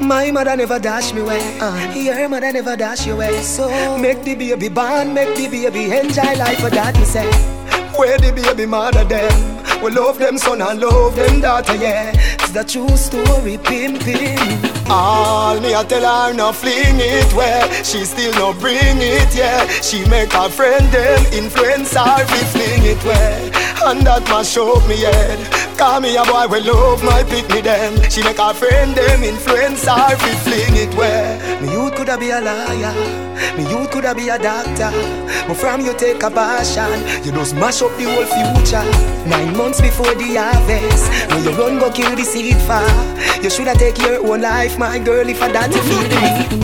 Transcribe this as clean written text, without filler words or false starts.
My mother never dash me away. Your mother never dash you away. So make the baby born, make the baby enjoy life for that me say. Where the baby mother them? We love them son and love them daughter, yeah. It's the true story, pimpin'. All me I tell her no fling it where she still no bring it, yeah. She make her friend them influence her fi fling it where. And that must show me head. Call me a boy we love my pick me them. She make her friend them influence her fi fling it where. Me youth coulda be a liar, me youth coulda be a doctor, but from you take a passion, you just mash up the whole future. 9 months before the harvest, when you run go kill the seed far. You shoulda take your own life, my girl, if I that you feel the need.